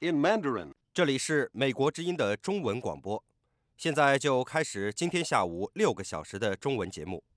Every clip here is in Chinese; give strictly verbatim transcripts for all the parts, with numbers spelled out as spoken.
in Mandarin. 这里是美国之音的中文广播，现在就开始今天下午六个小时的中文节目。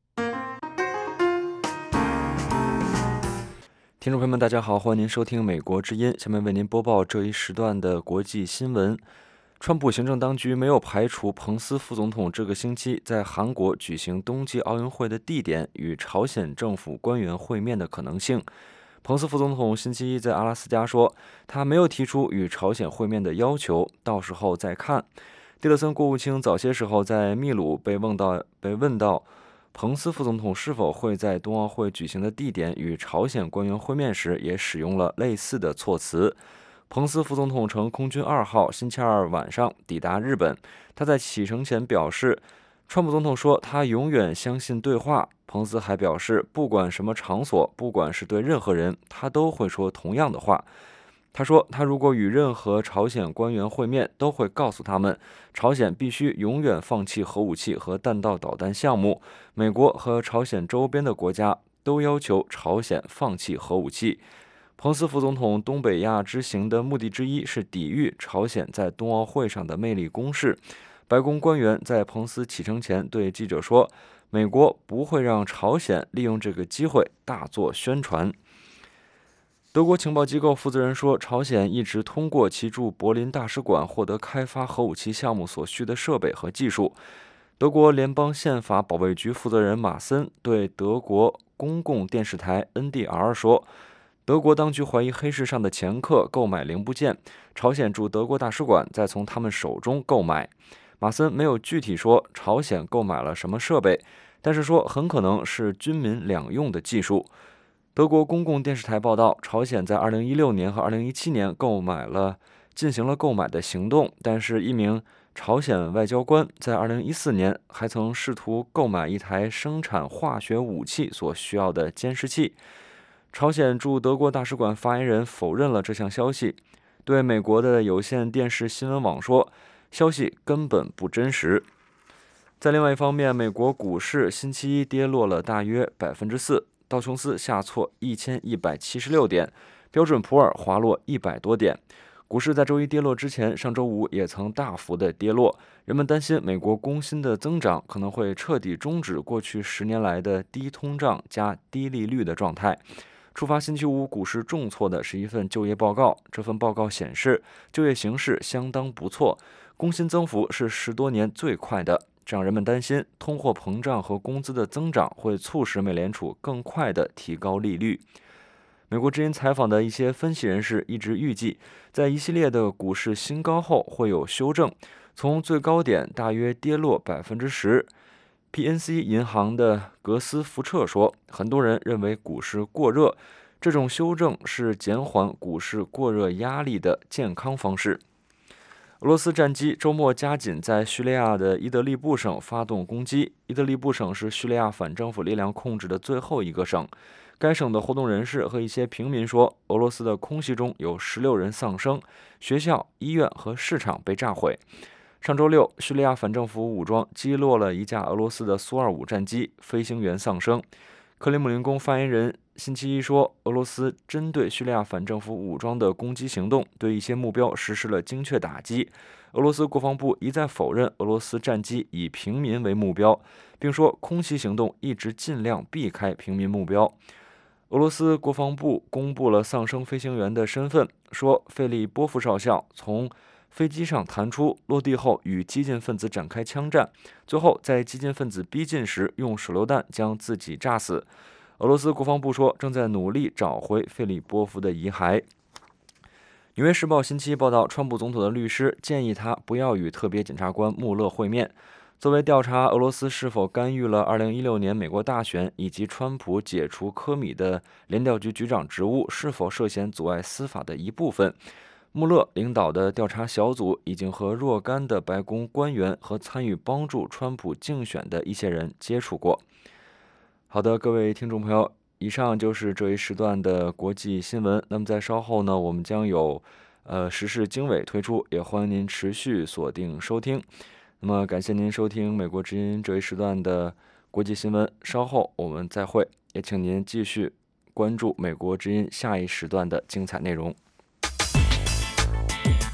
听众朋友们，大家好，欢迎您收听美国之音，下面为您播报这一时段的国际新闻。川普行政当局没有排除彭斯副总统这个星期在韩国举行冬季奥运会的地点与朝鲜政府官员会面的可能性。彭斯副总统星期一在阿拉斯加说，他没有提出与朝鲜会面的要求，到时候再看。蒂勒森国务卿早些时候在秘鲁被问到被问到彭斯副总统是否会在冬奥会举行的地点与朝鲜官员会面时，也使用了类似的措辞。彭斯副总统乘空军二号星期二晚上抵达日本，他在启程前表示，川普总统说他永远相信对话。彭斯还表示，不管什么场所，不管是对任何人，他都会说同样的话。他说，他如果与任何朝鲜官员会面，都会告诉他们，朝鲜必须永远放弃核武器和弹道导弹项目。美国和朝鲜周边的国家都要求朝鲜放弃核武器。彭斯副总统东北亚之行的目的之一是抵御朝鲜在冬奥会上的魅力攻势。白宫官员在彭斯启程前对记者说，美国不会让朝鲜利用这个机会大做宣传。德国情报机构负责人说，朝鲜一直通过其驻柏林大使馆获得开发核武器项目所需的设备和技术。德国联邦宪法保卫局负责人马森对德国公共电视台 N D R 说，德国当局怀疑黑市上的掮客购买零部件，朝鲜驻德国大使馆再从他们手中购买。马森没有具体说朝鲜购买了什么设备，但是说很可能是军民两用的技术。德国公共电视台报道，朝鲜在二零一六年和二零一七年购买了进行了购买的行动，但是一名朝鲜外交官在二零一四年还曾试图购买一台生产化学武器所需要的监视器。朝鲜驻德国大使馆发言人否认了这项消息，对美国的有线电视新闻网说，消息根本不真实。在另外一方面，美国股市星期一跌落了大约百分之四，道琼斯下挫一千一百七十六点，标准普尔滑落一百多点。股市在周一跌落之前，上周五也曾大幅的跌落。人们担心美国工薪的增长可能会彻底终止过去十年来的低通胀加低利率的状态。触发星期五股市重挫的是一份就业报告，这份报告显示就业形势相当不错，工薪增幅是十多年最快的，这让人们担心通货膨胀和工资的增长会促使美联储更快地提高利率。美国之音采访的一些分析人士一直预计，在一系列的股市新高后会有修正，从最高点大约跌落百分之十。P N C 银行的格斯福彻说，很多人认为股市过热，这种修正是减缓股市过热压力的健康方式。俄罗斯战机周末加紧在叙利亚的伊德利布省发动攻击。伊德利布省是叙利亚反政府力量控制的最后一个省。该省的活动人士和一些平民说，俄罗斯的空袭中有十六人丧生，学校、医院和市场被炸毁。上周六，叙利亚反政府武装击落了一架俄罗斯的苏二五战机，飞行员丧生。克里姆林宫发言人星期一说，俄罗斯针对叙利亚反政府武装的攻击行动对一些目标实施了精确打击。俄罗斯国防部一再否认俄罗斯战机以平民为目标，并说空袭行动一直尽量避开平民目标。俄罗斯国防部公布了丧生飞行员的身份，说费利波夫少校从飞机上弹出，落地后与激进分子展开枪战，最后在激进分子逼近时用手榴弹将自己炸死。俄罗斯国防部说，正在努力找回费利波夫的遗骸。纽约时报星期一报道，川普总统的律师建议他不要与特别检察官穆勒会面。作为调查俄罗斯是否干预了二零一六年美国大选以及川普解除科米的联调局局长职务是否涉嫌阻碍司法的一部分，穆勒领导的调查小组已经和若干的白宫官员和参与帮助川普竞选的一些人接触过。好的，各位听众朋友，以上就是这一时段的国际新闻。那么在稍后呢，我们将有呃时事经纬推出，也欢迎您持续锁定收听。那么感谢您收听美国之音这一时段的国际新闻，稍后我们再会，也请您继续关注美国之音下一时段的精彩内容。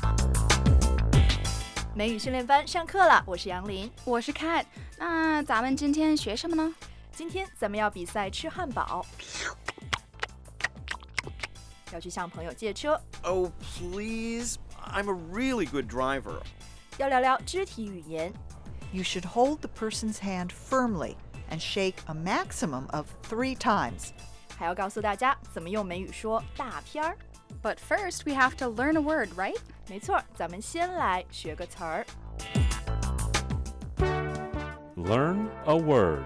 美语训练班上课了，我是杨林， 我是 Kat。那咱们今天学什么呢？ 今天咱们要比赛吃汉堡，要去向朋友借车。 Oh, please. I'm a really good driver. 要聊聊肢体语言。 You should hold the person's hand firmly and shake a maximum of three times. 还要告诉大家怎么用美语说大片儿。 But first, we have to learn a word, right? 没错，咱们先来学个词儿。 Learn a word.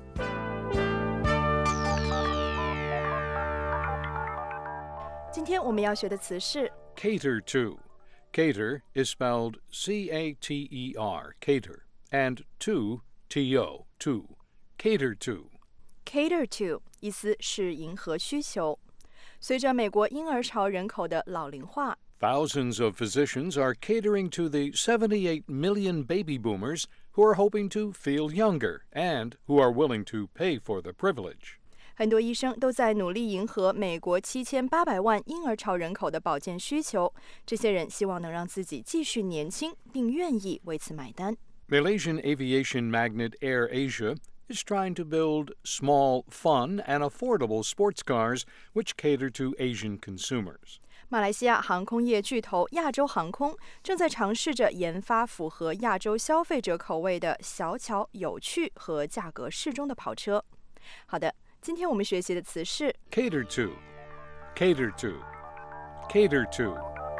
今天我们要学的词是 Cater to. Cater is spelled C A T E R, cater, and to, T O, to. Cater to. cater to， 意思是迎合需求。随着美国婴儿潮人口的老龄化， Thousands of physicians are catering to the seventy-eight million baby boomers who are hoping to feel younger and who are willing to pay for the privilege. 很多医生都在努力迎合美国七千八百万婴儿潮人口的保健需求。这些人希望能让自己继续年轻，并愿意为此买单。 Malaysian aviation magnate AirAsia is trying to build small, fun, and affordable sports cars which cater to Asian consumers. 马来西亚航空业巨头亚洲航空正在尝试着研发符合亚洲消费者口味的小巧、有趣和价格适中的跑车。好的，今天我们学习的词是 Cater to. Cater to. Cater to.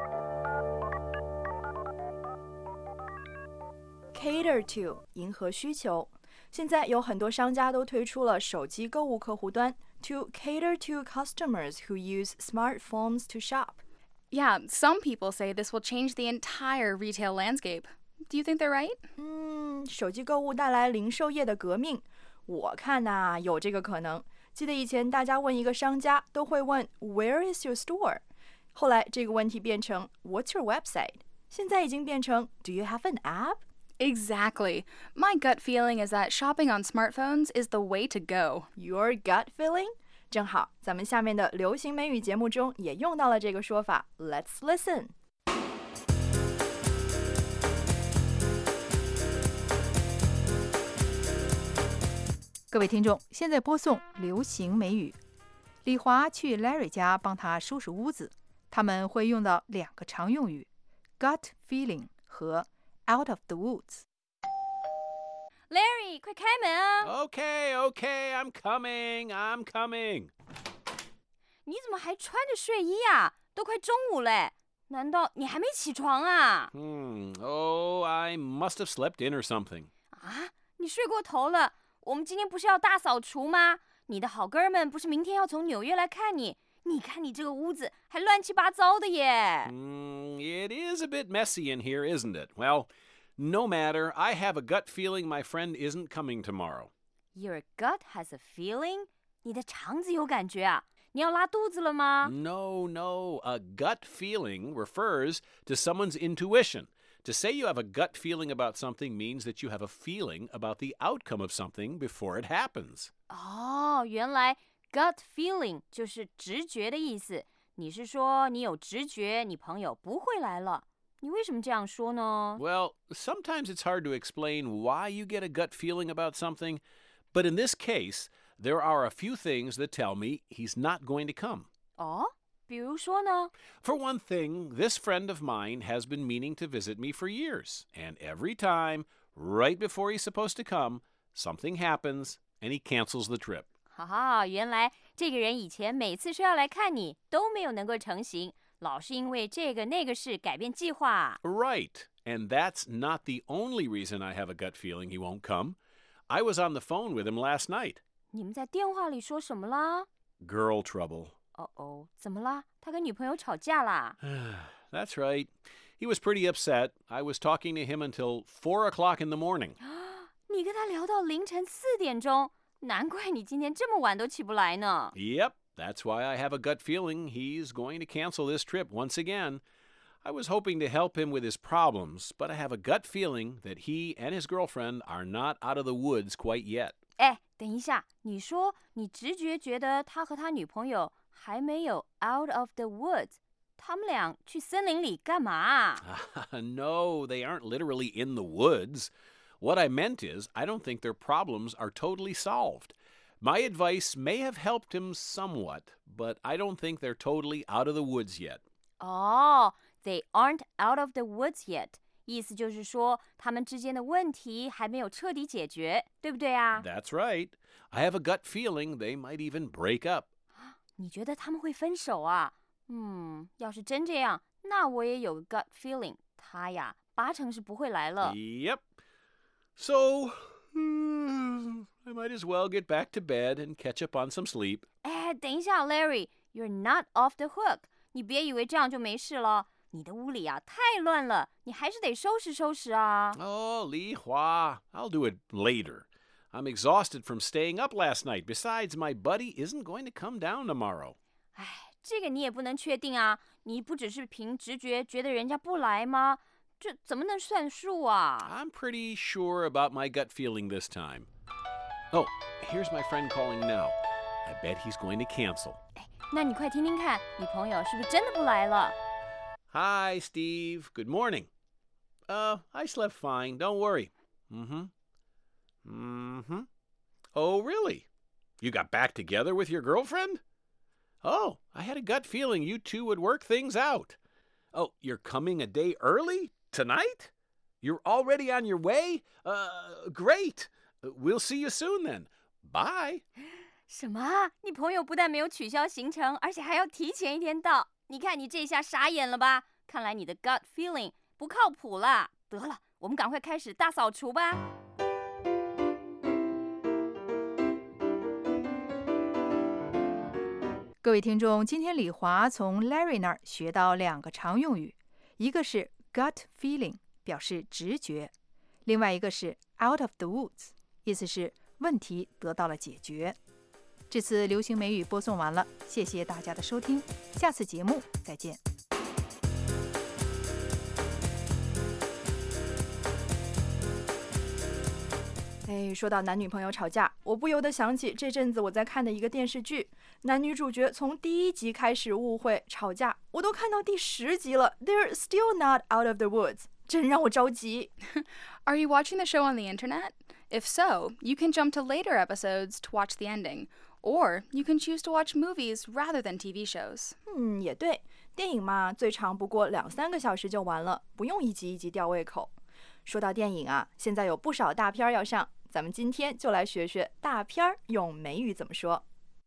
cater to， 迎合需求。现在有很多商家都推出了手机购物客户端 to cater to customers who use smartphones to shop. Yeah, some people say this will change the entire retail landscape. Do you think they're right? 嗯，手机购物带来零售业的革命，我看呐、啊，有这个可能。记得以前大家问一个商家都会问 Where is your store? 后来这个问题变成 What's your website? 现在已经变成 Do you have an app? Exactly. My gut feeling is that shopping on smartphones is the way to go. Your gut feeling? 正好，咱们下面的流行美语节目中也用到了这个说法。Let's listen. 各位听众，现在播送流行美语。李华去 Larry 家帮他收拾屋子，他们会用到两个常用语 gut feeling 和 out of the woods。 Larry， 快开门啊！ Okay, okay, I'm coming, I'm coming. 你怎么还穿着睡衣啊？都快中午嘞，难道你还没起床啊？ Hmm, oh, I must have slept in or something. 啊，你睡过头了。我们今天不是要大扫除吗？你的好哥们不是明天要从纽约来看你？你看你这个屋子还乱七八糟的耶。 Mm, it is a bit messy in here, isn't it? Well, no matter. I have a gut feeling my friend isn't coming tomorrow. Your gut has a feeling? 你的肠子有感觉啊？你要拉肚子了吗？ No, no. A gut feeling refers to someone's intuition. To say you have a gut feeling about something means that you have a feeling about the outcome of something before it happens. 哦，原来 gut feeling 就是直觉的意思。你是说你有直觉，你朋友不会来了？你为什么这样说呢？ Well, sometimes it's hard to explain why you get a gut feeling about something, but in this case, there are a few things that tell me he's not going to come. 哦，比如说呢？ For one thing, this friend of mine has been meaning to visit me for years, and every time, right before he's supposed to come, something happens and he cancels the trip. 哈哈，原来这个人以前每次说要来看你，都没有能够成行，老是因为这个那个事改变计划。 Right, and that's not the only reason I have a gut feeling he won't come. I was on the phone with him last night. 你们在电话里说什么啦？ Girl trouble. 哦哦，怎么啦？他跟女朋友吵架啦？ That's right. He was pretty upset. I was talking to him until four o'clock in the morning. 你跟他聊到凌晨四点钟，难怪你今天这么晚都起不来呢。 Yep, that's why I have a gut feeling he's going to cancel this trip once again. I was hoping to help him with his problems, but I have a gut feeling that he and his girlfriend are not out of the woods quite yet. 哎，等一下，你说你直觉觉得他和他女朋友还没有 out of the woods， 他们俩去森林里干嘛 No, they aren't literally in the woods. What I meant is, I don't think their problems are totally solved. My advice may have helped him somewhat, but I don't think they're totally out of the woods yet. 哦、oh, they aren't out of the woods yet. 意思就是说，他们之间的问题还没有彻底解决，对不对啊 That's right. I have a gut feeling they might even break up. 你觉得他们会分手啊？嗯，要是真这样，那我也有个 gut feeling， 他呀，八成是不会来了。 Yep. So, hmm, I might as well get back to bed and catch up on some sleep. 哎，等一下 ，Larry, you're not off the hook. 你别以为这样就没事了。你的屋里啊太乱了，你还是得收拾收拾啊。 Oh, Li Hua, I'll do it later. I'm exhausted from staying up last night. Besides, my buddy isn't going to come down tomorrow. 哎，这个你也不能确定啊。你不只是凭直觉觉得人家不来吗？这怎么能算数啊 I'm pretty sure about my gut feeling this time. Oh, here's my friend calling now. I bet he's going to cancel. 哎，那你快听听看，你朋友是不是真的不来了？ Hi, Steve. Good morning. Uh, I slept fine. Don't worry. Mm-hmm. Mm-hmm. Oh, really? You got back together with your girlfriend? Oh, I had a gut feeling you two would work things out. Oh, you're coming a day early? Tonight? You're already on your way? Uh, great. We'll see you soon then. Bye. 什么？你朋友不但没有取消行程，而且还要提前一天到。你看你这下傻眼了吧？看来你的 gut feeling 不靠谱啦。得了，我们赶快开始大扫除吧。 各位听众，今天李华从 Larry 那儿学到两个常用语，一个是 gut feeling， 表示直觉；另外一个是 out of the woods， 意思是问题得到了解决。这次流行美语播送完了，谢谢大家的收听，下次节目再见。 哎，说到男女朋友吵架，我不由得想起这阵子我在看的一个电视剧，男女主角从第一集开始误会吵架，我都看到第十集了 ，They're still not out of the woods， 真让我着急。 Are you watching the show on the internet? If so, you can jump to later episodes to watch the ending, or you can choose to watch movies rather than T V shows. 嗯，也对，电影嘛，最长不过两三个小时就完了，不用一集一集吊胃口。说到电影啊，现在有不少大片要上，咱们今天就来学学大片用美语怎么说。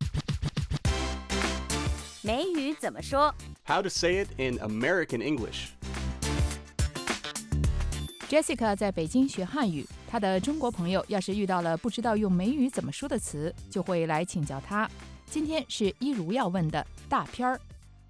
美语怎么说 How to say it in American English. Jessica 在北京学汉语，她的中国朋友要是遇到了不知道用美语怎么说的词，就会来请教她。今天是一如要问的大片儿。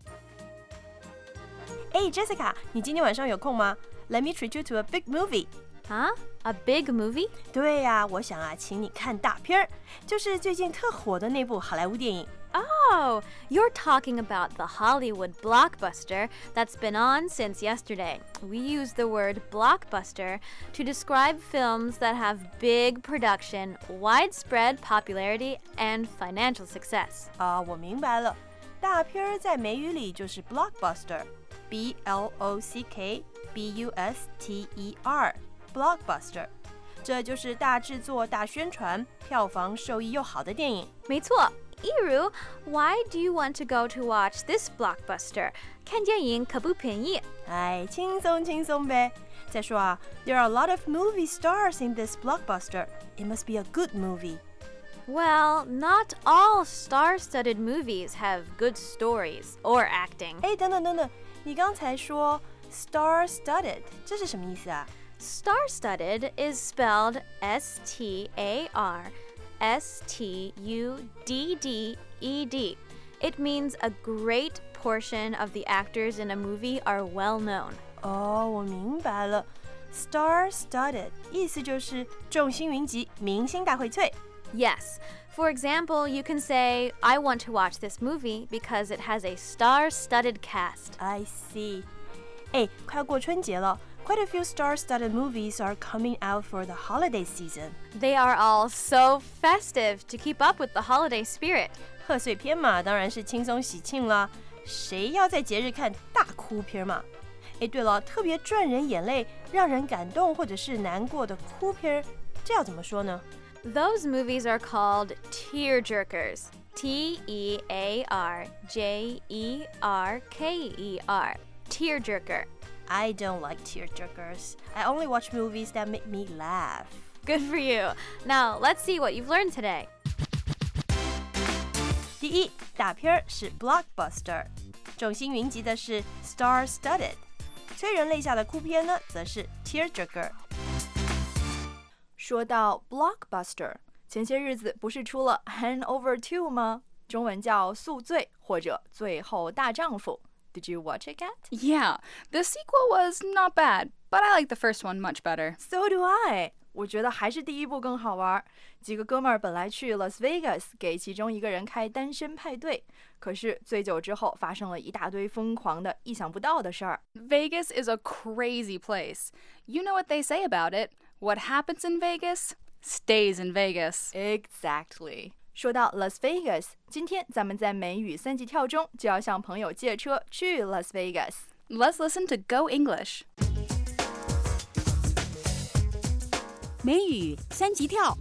哎 ，Jessica， 你今天晚上有空吗？ Let me treat you to a big movie. 啊 A big movie? 对呀、啊，我想啊，请你看大片儿，就是最近特火的那部好莱坞电影。 Oh, you're talking about the Hollywood blockbuster that's been on since yesterday. We use the word blockbuster to describe films that have big production, widespread popularity, and financial success. 啊，我明白了，大片儿在美语里就是 blockbuster，B L O C K B U S T E R，blockbuster， 这就是大制作、大宣传、票房收益又好的电影。 没错。Iru, why do you want to go to watch this blockbuster? 看电影可不便宜。 哎，轻松轻松呗。再说啊 ，There are a lot of movie stars in this blockbuster. It must be a good movie. Well, not all star-studded movies have good stories or acting. 哎，等等等等，你刚才说 star-studded， 这是什么意思啊 ？Star-studded is spelled S T A R S T U D D E D. It means a great portion of the actors in a movie are well known. 哦，我明白了 ，star-studded 意思就是众星云集，明星大荟萃。 Yes. For example, you can say, I want to watch this movie because it has a star-studded cast. I see. 哎，快过春节了。Quite a few star-studded movies are coming out for the holiday season. They are all so festive to keep up with the holiday spirit. 贺岁片嘛，当然是轻松喜庆了。 谁要在节日看大哭片嘛？哎，对了，特别赚人眼泪、让人感动或者是难过的哭片，这要怎么说呢？ Those movies are called tearjerkers. T E A R J E R K E R. Tearjerker. I don't like tearjerkers. I only watch movies that make me laugh. Good for you. Now, let's see what you've learned today. 第一，大片是 blockbuster， 众星云集的是 star-studded， 催人泪下的哭片呢，则是 tearjerker。 说到 blockbuster， 前些日子不是出了 Hangover two 吗？中文叫宿醉或者最后大丈夫。Did you watch it, Kat? Yeah, the sequel was not bad, but I like the first one much better. So do I. 我觉得还是第一部更好玩。几个哥们儿本来去 Las Vegas 给其中一个人开单身派对，可是醉酒之后发生了一大堆疯狂的、意想不到的事儿。 Vegas is a crazy place. You know what they say about it. What happens in Vegas stays in Vegas. Exactly. 说到 Las Vegas， 今天咱们在美语三级跳中就要向朋友借车去 Las Vegas。 Let's listen to Go English. 美语三级跳。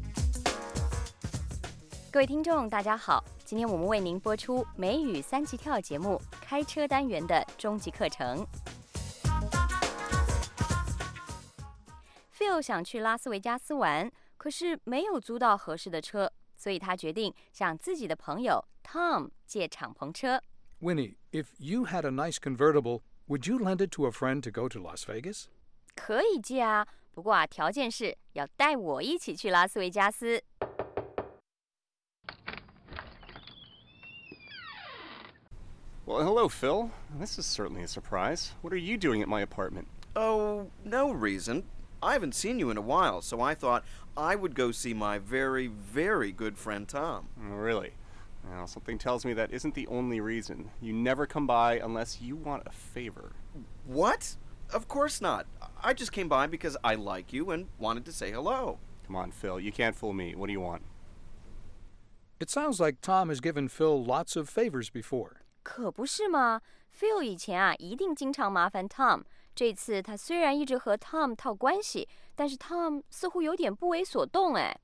各位听众大家好，今天我们为您播出美语三级跳节目开车单元的终极课程。Phil 想去拉斯维加斯玩，可是没有租到合适的车，所以他决定向自己的朋友 Tom 借敞篷车。 Winnie, if you had a nice convertible, would you lend it to a friend to go to Las Vegas? 可以借啊，不过啊，条件是要带我一起去拉斯维加斯。 Well, hello, Phil. This is certainly a surprise. What are you doing at my apartment? Oh, no reason. I haven't seen you in a while, so I thought I would go see my very, very good friend Tom. Oh, really? Well, something tells me that isn't the only reason. You never come by unless you want a favor. What? Of course not. I just came by because I like you and wanted to say hello. Come on, Phil. You can't fool me. What do you want? It sounds like Tom has given Phil lots of favors before. 可不是吗 ？Phil 以前啊，一定经常麻烦 Tom。这次他虽然一直和 Tom 套关系，但是 Tom 似乎有点不为所动哎。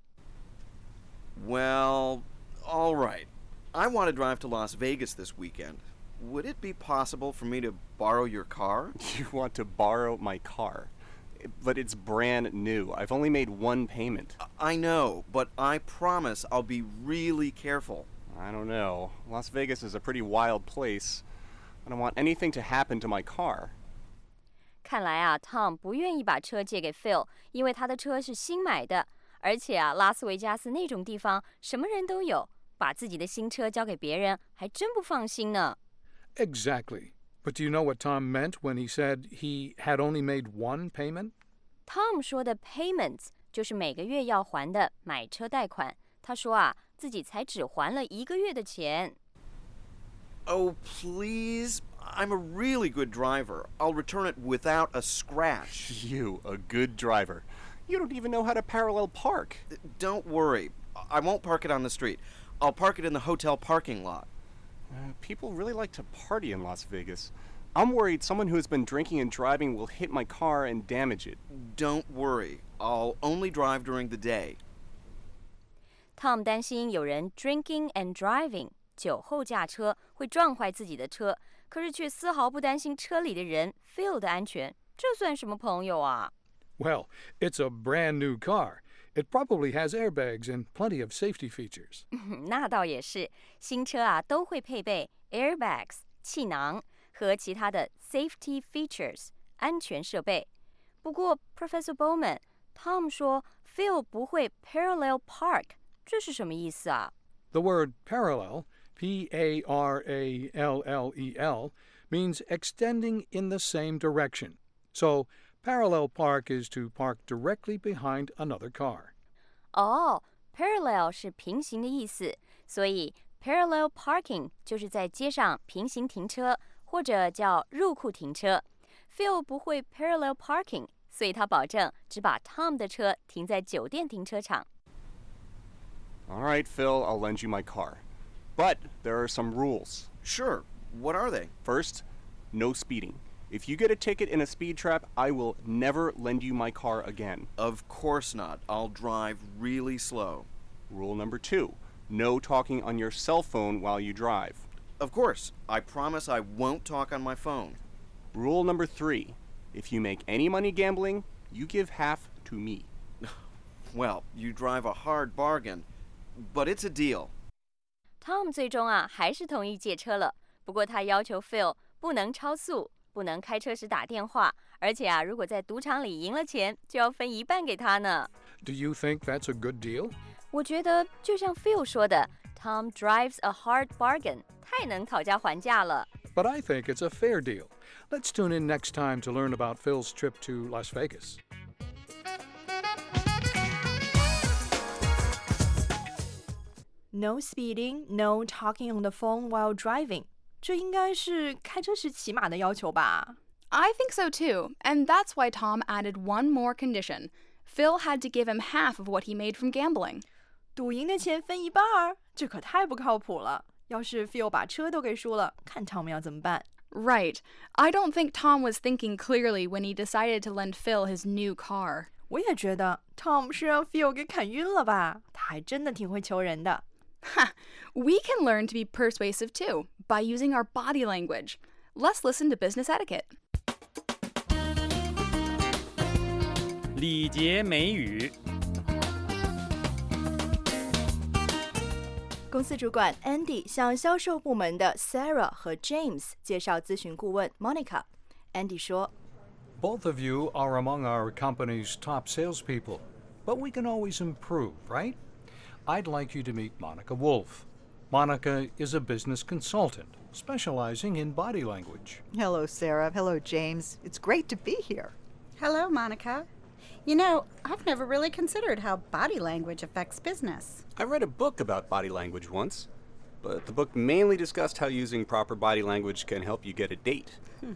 Well, all right. I want to drive to Las Vegas this weekend. Would it be possible for me to borrow your car? You want to borrow my car? But it's brand new. I've only made one payment. I know, but I promise I'll be really careful. I don't know. Las Vegas is a pretty wild place. I don't want anything to happen to my car. 看来啊 ，Tom 不愿意把车借给 Phil， 因为他的车是新买的，而且啊，拉斯维加斯那种地方什么人都有，把自己的新车交给别人还真不放心呢。 Exactly. But do you know what Tom meant when he said he had only made one payment? Tom 说的 payments 就是每个月要还的买车贷款。他说啊，自己才只还了一个月的钱。 Oh, please. I'm a really good driver. I'll return it without a scratch. You, a good driver. You don't even know how to parallel park. Don't worry. I won't park it on the street. I'll park it in the hotel parking lot. Uh, people really like to party in Las Vegas. I'm worried someone who has been drinking and driving will hit my car and damage it. Don't worry. I'll only drive during the day. Tom 担心有人 drinking and driving 酒后驾车会撞坏自己的车，可是却丝毫不担心车里的人 Phil 的安全，这算什么朋友啊？ Well, it's a brand new car. It probably has airbags and plenty of safety features. 那倒也是，新车啊都会配备 airbags 气囊和其他的 safety features 安全设备。不过 Professor Bowman Tom 说 Phil 不会 parallel park， 这是什么意思啊？ The word parallel, P A R A L L E L, means extending in the same direction. So, parallel park is to park directly behind another car. 哦 parallel 是平行的意思，所以 parallel parking 就是在街上平行停车，或者叫入库停车。Phil 不会 parallel parking， 所以他保证只把 Tom 的车停在酒店停车场。 All right, Phil, I'll lend you my car. But there are some rules. Sure. What are they? First, no speeding. If you get a ticket in a speed trap, I will never lend you my car again. Of course not. I'll drive really slow. Rule number two, no talking on your cell phone while you drive. Of course. I promise I won't talk on my phone. Rule number three, if you make any money gambling, you give half to me. Well, you drive a hard bargain, but it's a deal. Tom 最终啊还是同意借车了，不过他要求 Phil 不能超速，不能开车时打电话，而且啊，如果在赌场里赢了钱，就要分一半给他呢。 Do you think that's a good deal? 我觉得就像 Phil 说的 ，Tom drives a hard bargain， 太能讨价还价了。 But I think it's a fair deal. Let's tune in next time to learn about Phil's trip to Las Vegas. No speeding, no talking on the phone while driving. 这应该是开车时骑马的要求吧？ I think so too, and that's why Tom added one more condition. Phil had to give him half of what he made from gambling. 赌赢的钱分一半儿，这可太不靠谱了。要是 Phil 把车都给输了，看 Tom 要怎么办？ Right. I don't think Tom was thinking clearly when he decided to lend Phil his new car. 我也觉得 Tom 是让 Phil 给砍晕了吧？他还真的挺会求人的。 Ha! We can learn to be persuasive too by using our body language. Let's listen to business etiquette. 礼节美语。 公司主管 Andy 向销售部门的 Sarah 和 James 介绍咨询顾问 Monica。Andy 说 Both of you are among our company's top salespeople, but we can always improve, right? I'd like you to meet Monica Wolf. Monica is a business consultant specializing in body language. Hello, Sarah. Hello, James. It's great to be here. Hello, Monica. You know, I've never really considered how body language affects business. I read a book about body language once, but the book mainly discussed how using proper body language can help you get a date. Hmm.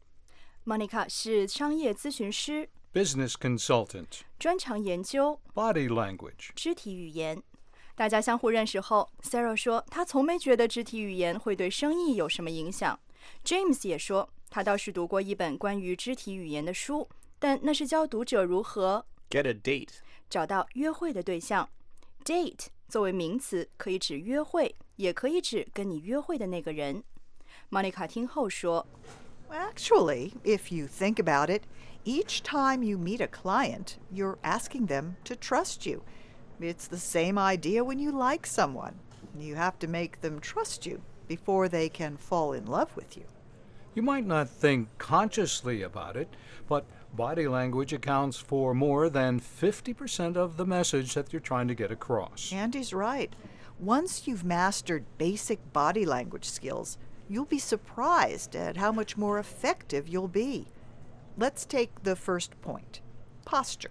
Monica 是商业咨询师 Business consultant. 专长研究 Body language. 肢体语言。大家相互认识后 Sarah 说她从没觉得肢体语言会对生意有什么影响。 James 也说他倒是读过一本关于肢体语言的书，但那是教读者如何 Get a date. 找到约会的对象。 Date 作为名词可以指约会，也可以指跟你约会的那个人。 Monica 听后说 Actually, if you think about it, each time you meet a client, you're asking them to trust you. It's the same idea when you like someone. You have to make them trust you before they can fall in love with you. You might not think consciously about it, but body language accounts for more than fifty percent of the message that you're trying to get across. Andy's right. Once you've mastered basic body language skills, you'll be surprised at how much more effective you'll be. Let's take the first point, posture.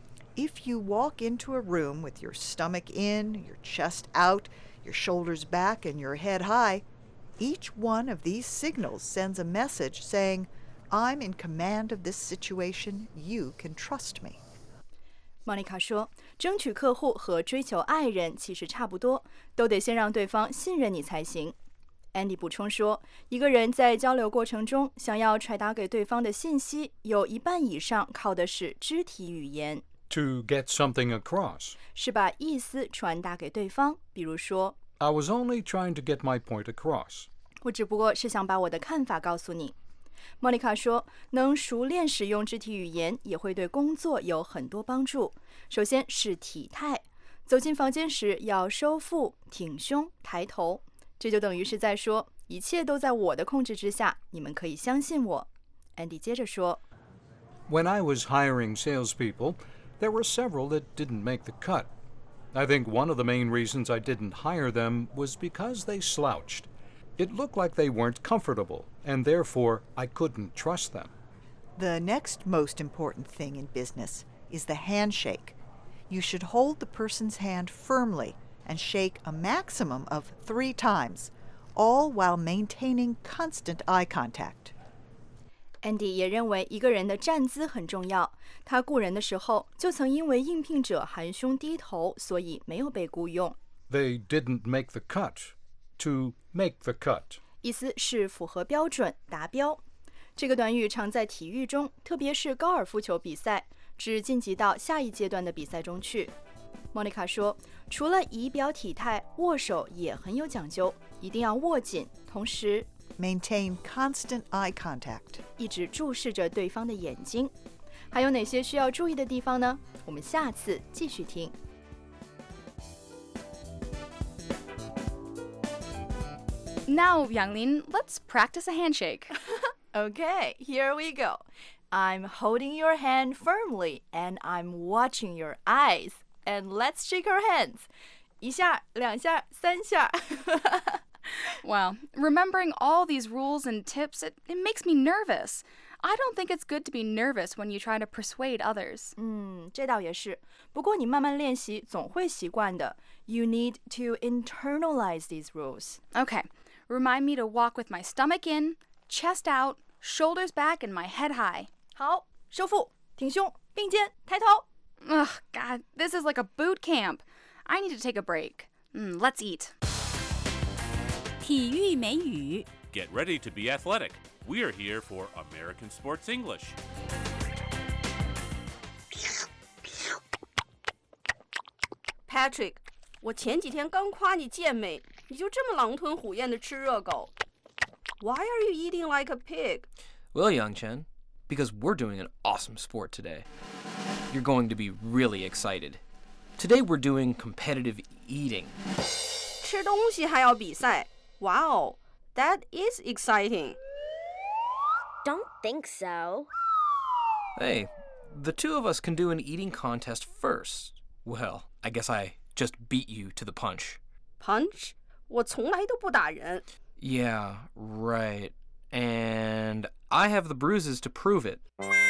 If you walk into a room with your stomach in, your chest out, your shoulders back, and your head high, each one of these signals sends a message saying, I'm in command of this situation, you can trust me. Monica 说，争取客户和追求爱人其实差不多，都得先让对方信任你才行。Andy 补充说，一个人在交流过程中想要传达给对方的信息，有一半以上靠的是肢体语言。 To get something across. 是把意思传达给对方，比如说 I was only trying to get my point across. 我只不过是想把我的看法告诉你。Monica 说，能熟练使用肢体语言也会对工作有很多帮助。首先是体态，走进房间时要收腹、挺胸、抬头，这就等于是在说，一切都在我的控制之下，你们可以相信我。Andy 接着说 When I was hiring salespeople, there were several that didn't make the cut. I think one of the main reasons I didn't hire them was because they slouched. It looked like they weren't comfortable, and therefore I couldn't trust them. The next most important thing in business is the handshake. You should hold the person's hand firmly and shake a maximum of three times, all while maintaining constant eye contact. Andy 也认为一个人的站姿很重要。他雇人的时候就曾因为应聘者含胸低头，所以没有被雇佣。 They didn't make the cut. To make the cut. 意思是符合标准、达标。这个短语常在体育中，特别是高尔夫球比赛，指晋级到下一阶段的比赛中去。莫妮卡说，除了仪表体态，握手也很有讲究，一定要握紧，同时 maintain constant eye contact， 一直注视着对方的眼睛。还有哪些需要注意的地方呢？我们下次继续听。 Now, Yanglin, let's practice a handshake. Okay, here we go. I'm holding your hand firmly and I'm watching your eyes. And let's shake our hands. 一下，两下，三下。 Wow, remembering all these rules and tips, it, it makes me nervous. I don't think it's good to be nervous when you try to persuade others. 嗯，这倒也是。不过你慢慢练习，总会习惯的。You need to internalize these rules. Okay, remind me to walk with my stomach in, chest out, shoulders back, and my head high. 好，收腹，挺胸，并肩，抬头。 Ugh, God, this is like a boot camp. I need to take a break. Mm, let's eat. 体育美语 Get ready to be athletic. We are here for American Sports English. Patrick, 我前几天刚夸你健美，你就这么狼吞虎咽地吃热狗。Why are you eating like a pig? Well, Young Chen, because we're doing an awesome sport today. You're going to be really excited. Today we're doing competitive eating. 吃东西还要比赛 Wow, that is exciting. Don't think so. Hey, the two of us can do an eating contest first. Well, I guess I just beat you to the punch. Punch? 我从来都不打人。 Yeah, right. And I have the bruises to prove it.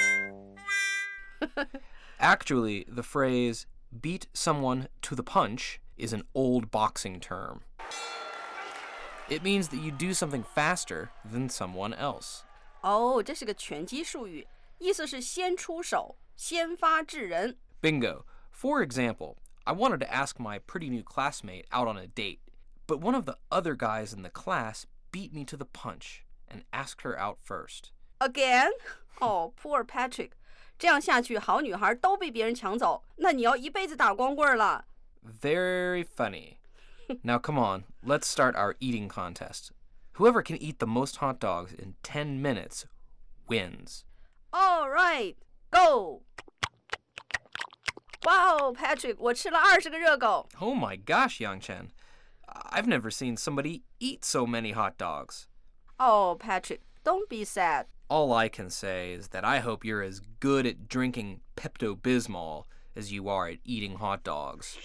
Actually, the phrase beat someone to the punch is an old boxing term. It means that you do something faster than someone else. 哦，这是个拳击术语，意思是先出手，先发制人。 Bingo. For example, I wanted to ask my pretty new classmate out on a date, but one of the other guys in the class beat me to the punch and asked her out first. Again? Oh, poor Patrick. 这样下去，好女孩都被别人抢走，那你要一辈子打光棍了。 Very funny. Now come on, let's start our eating contest. Whoever can eat the most hot dogs in ten minutes wins. All right, go. Wow, Patrick, 我吃了二十个热狗。 Oh my gosh, Yang Chen. I've never seen somebody eat so many hot dogs. Oh, Patrick, don't be sad. All I can say is that I hope you're as good at drinking Pepto-Bismol as you are at eating hot dogs.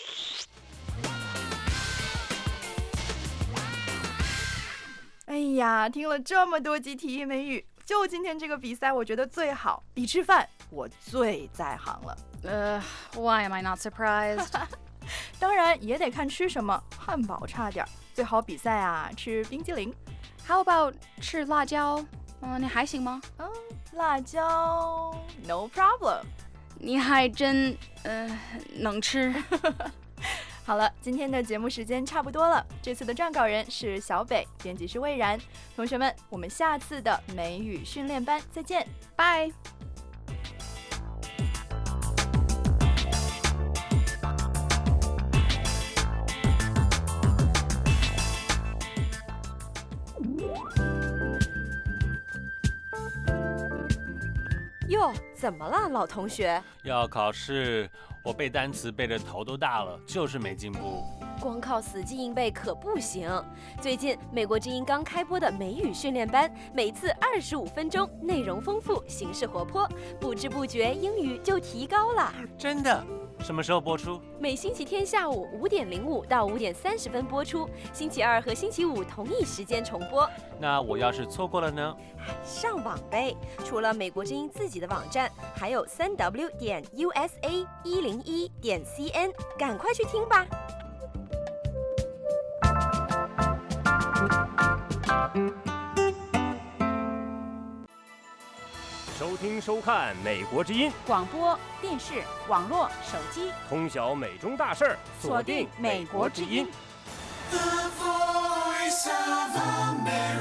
哎呀，听了这么多集体育美语，就今天这个比赛，我觉得最好。比吃饭，我最在行了。 Uh, why am I not surprised? 当然也得看吃什么，汉堡差点，最好比赛啊吃冰激凌。 How about 吃辣椒？嗯，你还行吗？ 嗯，辣椒 no problem。 你还真呃能吃。 好了，今天的节目时间差不多了。这次的撰稿人是小北，编辑是魏然。同学们，我们下次的美语训练班再见， 拜。 哟，怎么了，老同学？ 要考试，我背单词背得头都大了，就是没进步。 光靠死记硬背可不行。最近美国之音刚开播的美语训练班，每次二十五分钟，内容丰富，形式活泼，不知不觉英语就提高了。 真的？什么时候播出？ 每星期天下午五点零五到五点三十分播出，星期二和星期五同一时间重播。 那我要是错过了呢？ 上网呗！除了美国之音自己的网站，还有三 w 点 u s a 一零一点 c n， 赶快去听吧。 收听收看美国之音广播电视网络手机， 通晓美中大事儿， 锁定美国之音。 The Voice of America.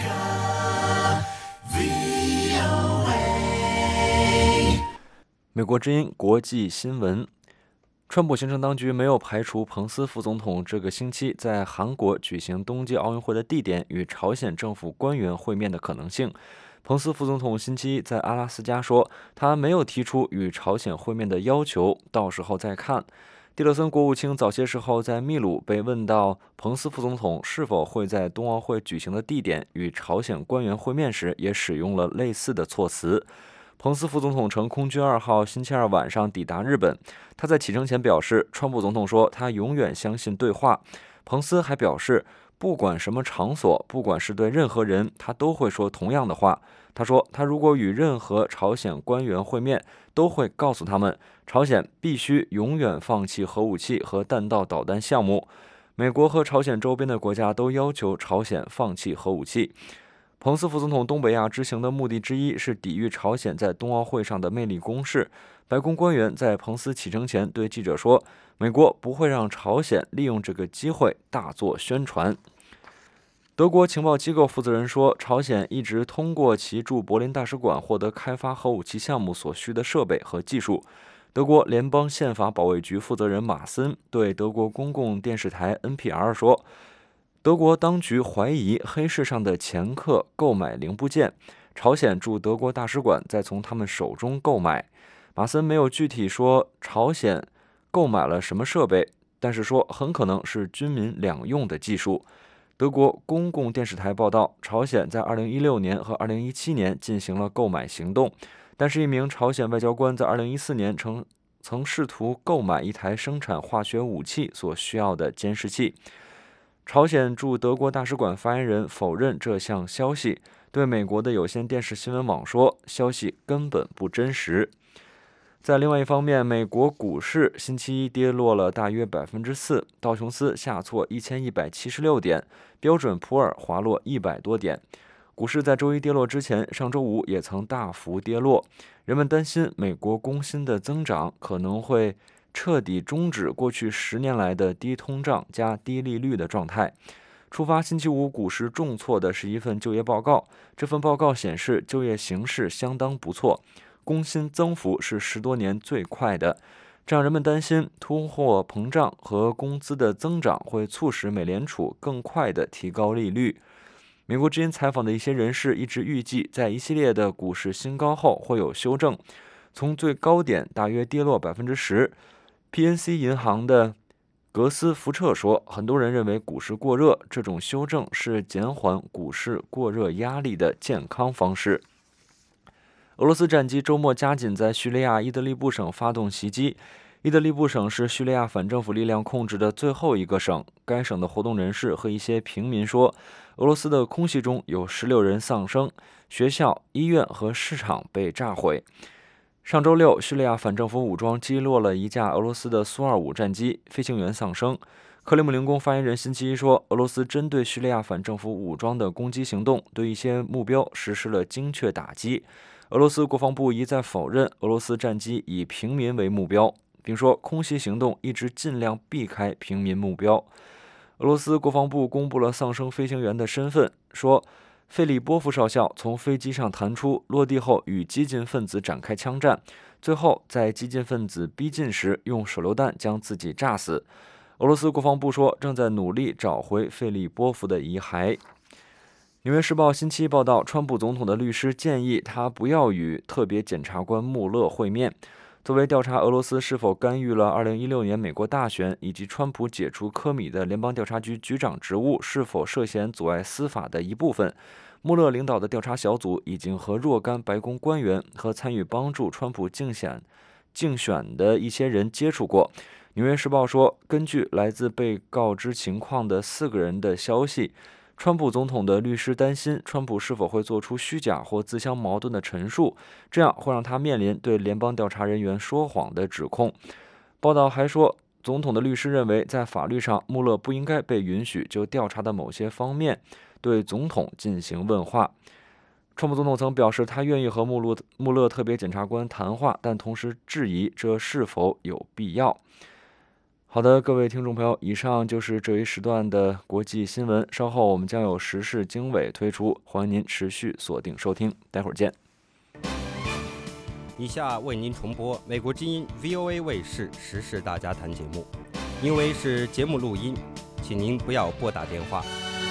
美国之音国际新闻。川普行政当局没有排除彭斯副总统这个星期在韩国举行冬季奥运会的地点与朝鲜政府官员会面的可能性。彭斯副总统星期一在阿拉斯加说，他没有提出与朝鲜会面的要求，到时候再看。蒂勒森国务卿早些时候在秘鲁被问到彭斯副总统是否会在冬奥会举行的地点与朝鲜官员会面时，也使用了类似的措辞。彭斯副总统乘空军二号星期二晚上抵达日本，他在启程前表示，川普总统说他永远相信对话。彭斯还表示，不管什么场所，不管是对任何人，他都会说同样的话。他说，他如果与任何朝鲜官员会面，都会告诉他们，朝鲜必须永远放弃核武器和弹道导弹项目。美国和朝鲜周边的国家都要求朝鲜放弃核武器。彭斯副总统东北亚之行的目的之一是抵御朝鲜在冬奥会上的魅力攻势。白宫官员在彭斯启程前对记者说，美国不会让朝鲜利用这个机会大做宣传。德国情报机构负责人说，朝鲜一直通过其驻柏林大使馆获得开发核武器项目所需的设备和技术。德国联邦宪法保卫局负责人马森对德国公共电视台 N P R 说，德国当局怀疑黑市上的掮客购买零部件，朝鲜驻德国大使馆再从他们手中购买。马森没有具体说朝鲜购买了什么设备，但是说很可能是军民两用的技术。德国公共电视台报道，朝鲜在二零一六年和二零一七年进行了购买行动，但是一名朝鲜外交官在二零一四年曾曾试图购买一台生产化学武器所需要的监视器。朝鲜驻德国大使馆发言人否认这项消息，对美国的有线电视新闻网说，消息根本不真实。在另外一方面，美国股市星期一跌落了大约百分之四，道琼斯下挫一千一百七十六点，标准普尔滑落一百多点。股市在周一跌落之前，上周五也曾大幅跌落。人们担心美国工薪的增长可能会彻底终止过去十年来的低通胀加低利率的状态。触发星期五股市重挫的是一份就业报告，这份报告显示就业形势相当不错，工薪增幅是十多年最快的，这让人们担心通货膨胀和工资的增长会促使美联储更快地提高利率。美国之音采访的一些人士一直预计，在一系列的股市新高后会有修正，从最高点大约跌落百分之十。P N C 银行的格斯福彻说，很多人认为股市过热，这种修正是减缓股市过热压力的健康方式。俄罗斯战机周末加紧在叙利亚伊德利布省发动袭击。伊德利布省是叙利亚反政府力量控制的最后一个省。该省的活动人士和一些平民说，俄罗斯的空袭中有十六人丧生，学校、医院和市场被炸毁。上周六，叙利亚反政府武装击落了一架俄罗斯的苏二五战机，飞行员丧生。克里姆林宫发言人星期一说，俄罗斯针对叙利亚反政府武装的攻击行动对一些目标实施了精确打击。俄罗斯国防部一再否认俄罗斯战机以平民为目标，并说空袭行动一直尽量避开平民目标。俄罗斯国防部公布了丧生飞行员的身份，说费利波夫少校从飞机上弹出，落地后与激进分子展开枪战，最后在激进分子逼近时用手榴弹将自己炸死。俄罗斯国防部说，正在努力找回费利波夫的遗骸。纽约时报星期一报道，川普总统的律师建议他不要与特别检察官穆勒会面。作为调查俄罗斯是否干预了二零一六年美国大选以及川普解除科米的联邦调查局局长职务是否涉嫌阻碍司法的一部分，穆勒领导的调查小组已经和若干白宫官员和参与帮助川普竞选竞选的一些人接触过。纽约时报说，根据来自被告知情况的四个人的消息，川普总统的律师担心川普是否会做出虚假或自相矛盾的陈述，这样会让他面临对联邦调查人员说谎的指控。报道还说，总统的律师认为，在法律上，穆勒不应该被允许就调查的某些方面对总统进行问话。川普总统曾表示，他愿意和穆勒穆勒特别检察官谈话，但同时质疑这是否有必要。 好的，各位听众朋友，以上就是这一时段的国际新闻。稍后我们将有时事经纬推出，欢迎您持续锁定收听。待会儿见。 以下为您重播美国之音 V O A 卫视时事大家谈节目，因为是节目录音，请您不要拨打电话。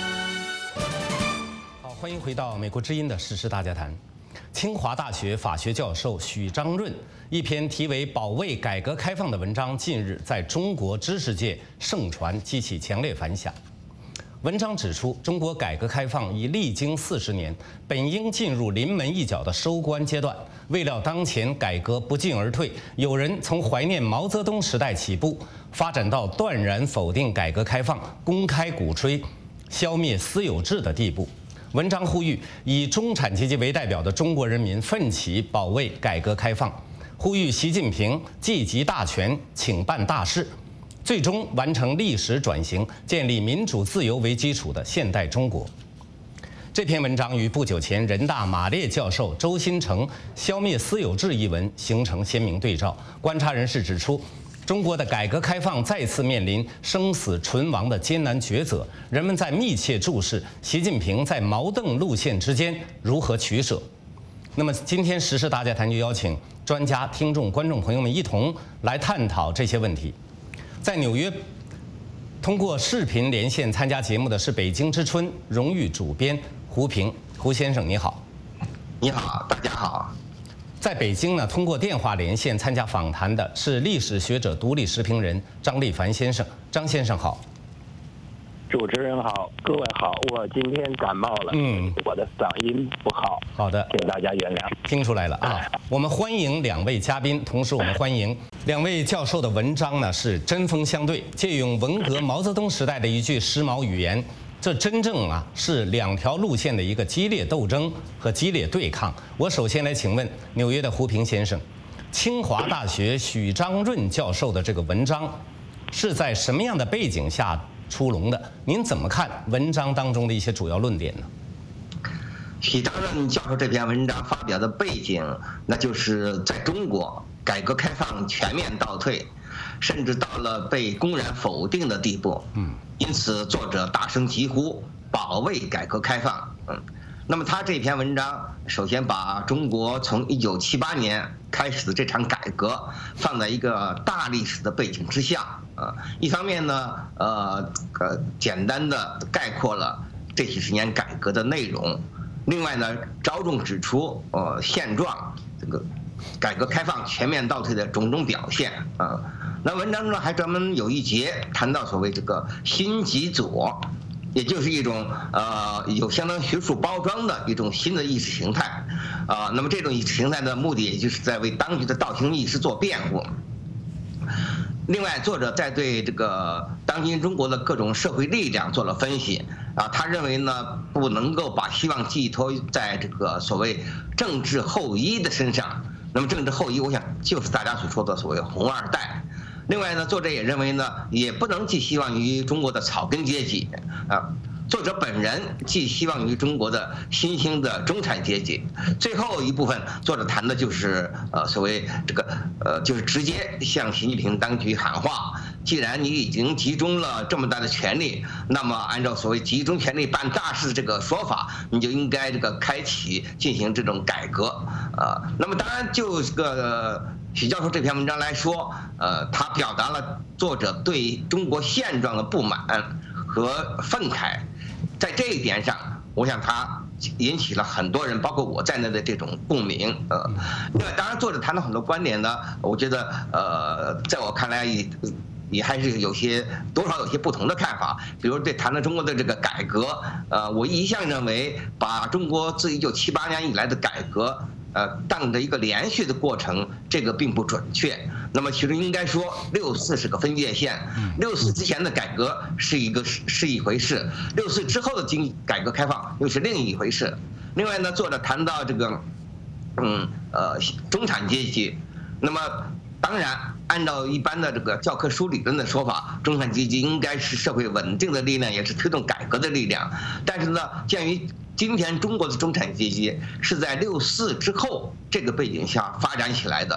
好，欢迎回到美国之音的时事大家谈。清华大学法学教授许章润一篇题为《保卫改革开放》的文章，近日在中国知识界盛传，激起强烈反响。文章指出，中国改革开放已历经四十年，本应进入临门一脚的收官阶段，未料当前改革不进而退，有人从怀念毛泽东时代起步，发展到断然否定改革开放、公开鼓吹消灭私有制的地步。文章呼吁以中产阶级为代表的中国人民奋起保卫改革开放，呼吁习近平积集大权，请办大事，最终完成历史转型，建立民主自由为基础的现代中国。这篇文章与不久前人大马列教授周新成《消灭私有制》一文形成鲜明对照。观察人士指出，中国的改革开放再次面临生死存亡的艰难抉择，人们在密切注视习近平在矛盾路线之间如何取舍。那么今天时事大家谈就邀请专家、听众、观众朋友们一同来探讨这些问题。在纽约通过视频连线参加节目的是北京之春荣誉主编胡平，胡先生你好。 你好，大家好。 在北京呢，通过电话连线参加访谈的是历史学者、独立时评人张立凡先生。张先生好。 主持人好，各位好，我今天感冒了，嗯，我的嗓音不好， 好的， 请大家原谅。 听出来了啊，我们欢迎两位嘉宾，同时我们欢迎两位教授的文章呢是针锋相对，借用文革毛泽东时代的一句时髦语言，这真正啊是两条路线的一个激烈斗争和激烈对抗。我首先来请问纽约的胡平先生，清华大学许章润教授的这个文章是在什么样的背景下出笼的？您怎么看文章当中的一些主要论点呢？ 许章润教授这篇文章发表的背景，那就是在中国改革开放全面倒退，甚至到了被公然否定的地步。嗯，因此作者大声疾呼保卫改革开放。嗯，那么他这篇文章首先把中国从一九七八年开始的这场改革放在一个大历史的背景之下。啊，一方面呢，呃呃，简单的概括了这几十年改革的内容；另外呢，着重指出呃现状这个改革开放全面倒退的种种表现啊。那文章中还专门有一节谈到所谓这个新极左，也就是一种呃有相当学术包装的一种新的意识形态啊。那么这种意识形态的目的，也就是在为当局的倒行逆施做辩护。另外，作者在对这个当今中国的各种社会力量做了分析啊，他认为呢，不能够把希望寄托在这个所谓政治后裔的身上。那么，政治后裔，我想就是大家所说的所谓红二代。另外呢，作者也认为呢，也不能寄希望于中国的草根阶级啊。作者本人寄希望于中国的新兴的中产阶级。最后一部分，作者谈的就是呃所谓这个呃就是直接向习近平当局喊话：既然你已经集中了这么大的权力，那么按照所谓集中权力办大事的这个说法，你就应该这个开启进行这种改革啊、呃。那么当然就这个许教授这篇文章来说，呃，他表达了作者对中国现状的不满和愤慨。在这一点上，我想他引起了很多人，包括我在内的这种共鸣。呃，另外，当然作者谈了很多观点呢，我觉得呃，在我看来也也还是有些多少有些不同的看法。比如对谈了中国的这个改革，呃，我一向认为把中国自一九七八年以来的改革呃当着一个连续的过程，这个并不准确。那么其实应该说，六四是个分界线，六四之前的改革是一个是是一回事，六四之后的经改革开放又是另一回事。另外呢，作者谈到这个，嗯呃中产阶级，那么当然按照一般的这个教科书理论的说法，中产阶级应该是社会稳定的力量，也是推动改革的力量。但是呢，鉴于今天中国的中产阶级是在六四之后这个背景下发展起来的，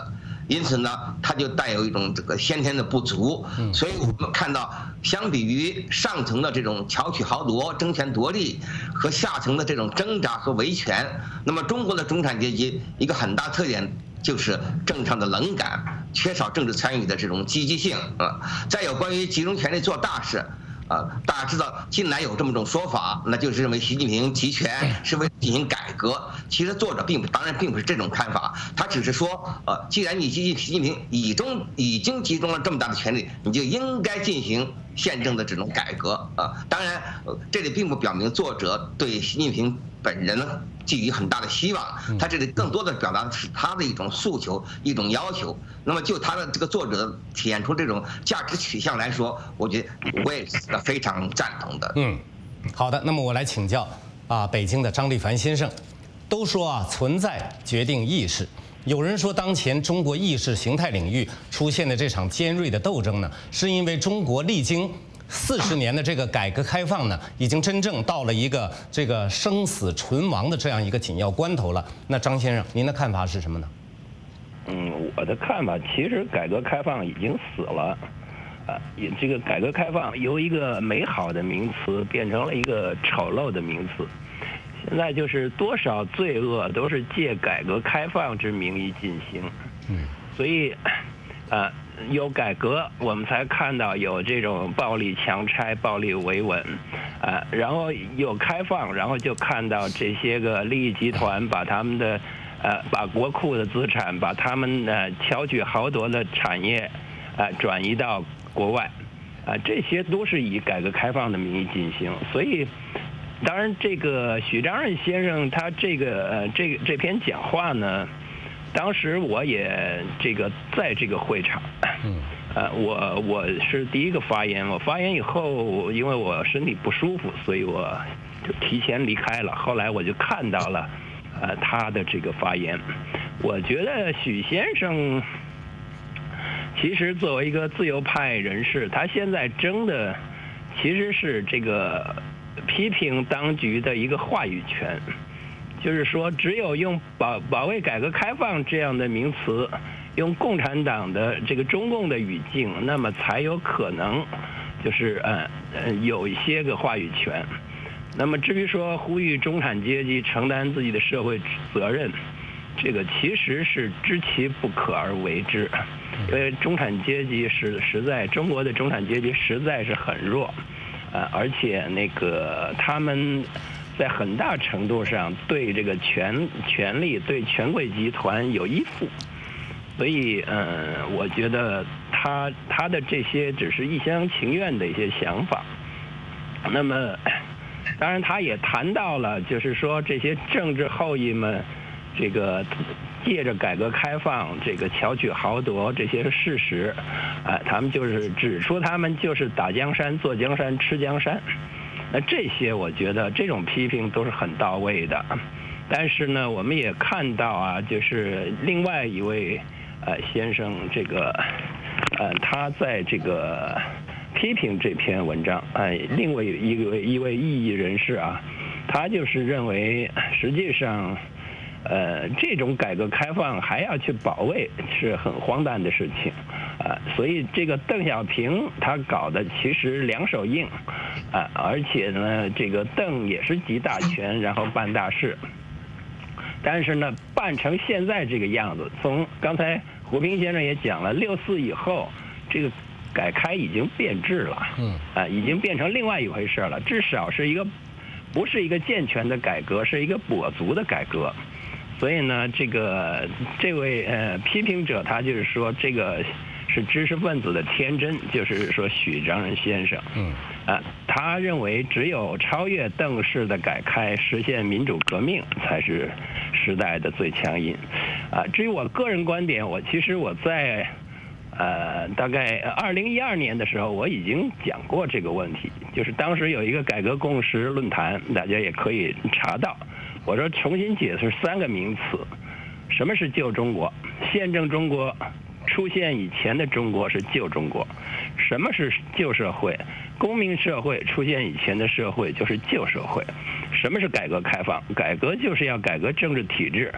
因此呢，它就带有一种这个先天的不足。所以我们看到，相比于上层的这种巧取豪夺、争权夺利，和下层的这种挣扎和维权，那么中国的中产阶级一个很大特点就是政治上的冷感，缺少政治参与的这种积极性啊。再有关于集中权力做大事。啊，大家知道近来有这么种说法，那就是认为习近平集权是为了进行改革。其实作者并不，当然并不是这种看法，他只是说，呃，既然你习习近平已中已经集中了这么大的权力，你就应该进行宪政的这种改革啊。当然，呃，这里并不表明作者对习近平本人呢寄予很大的希望，他这里更多的表达的是他的一种诉求、一种要求。那么就他的这个作者体现出这种价值取向来说，我觉得我也是非常赞同的。 嗯，好的，那么我来请教啊，北京的张立凡先生，都说啊存在决定意识，有人说当前中国意识形态领域出现的这场尖锐的斗争呢，是因为中国历经四十年的这个改革开放呢，已经真正到了一个这个生死存亡的这样一个紧要关头了。那张先生，您的看法是什么呢？ 嗯，我的看法其实改革开放已经死了，啊，也这个改革开放由一个美好的名词变成了一个丑陋的名词。现在就是多少罪恶都是借改革开放之名义进行，嗯，所以，啊。有改革，我们才看到有这种暴力强拆、暴力维稳，啊，然后有开放，然后就看到这些个利益集团把他们的，呃，把国库的资产，把他们呃巧取豪夺的产业，啊，转移到国外，啊，这些都是以改革开放的名义进行。所以，当然，这个许章任先生他这个呃这个这篇讲话呢。当时我也这个在这个会场，呃，我我是第一个发言。我发言以后，因为我身体不舒服，所以我就提前离开了。后来我就看到了，呃，他的这个发言。我觉得许先生其实作为一个自由派人士，他现在争的其实是这个批评当局的一个话语权。就是说，只有用保保卫改革开放这样的名词，用共产党的这个中共的语境，那么才有可能，就是呃呃有一些个话语权。那么至于说呼吁中产阶级承担自己的社会责任，这个其实是知其不可而为之，因为中产阶级实实在中国的中产阶级实在是很弱，啊，而且那个他们。在很大程度上对这个权权力、对权贵集团有依附，所以，嗯，我觉得他他的这些只是一厢情愿的一些想法。那么，当然他也谈到了，就是说这些政治后裔们，这个借着改革开放这个巧取豪夺这些事实，啊，他们就是指出他们就是打江山、坐江山、吃江山。那这些我觉得这种批评都是很到位的，但是呢，我们也看到啊，就是另外一位呃先生，这个呃他在这个批评这篇文章，哎、呃，另外一位一位异议人士啊，他就是认为实际上。呃，这种改革开放还要去保卫，是很荒诞的事情，啊、呃，所以这个邓小平他搞的其实两手硬，啊、呃，而且呢，这个邓也是集大权，然后办大事，但是呢，办成现在这个样子，从刚才胡平先生也讲了，六四以后，这个改开已经变质了，嗯，啊、呃，已经变成另外一回事了，至少是一个不是一个健全的改革，是一个跛足的改革。所以呢，这个这位呃批评者他就是说，这个是知识分子的天真，就是说许章任先生，嗯，啊，他认为只有超越邓式的改开，实现民主革命，才是时代的最强音。啊，至于我个人观点，我其实我在呃大概二零一二年的时候，我已经讲过这个问题，就是当时有一个改革共识论坛，大家也可以查到。我说重新解释三个名词，什么是旧中国？宪政中国出现以前的中国是旧中国。什么是旧社会？公民社会出现以前的社会就是旧社会。什么是改革开放？改革就是要改革政治体制，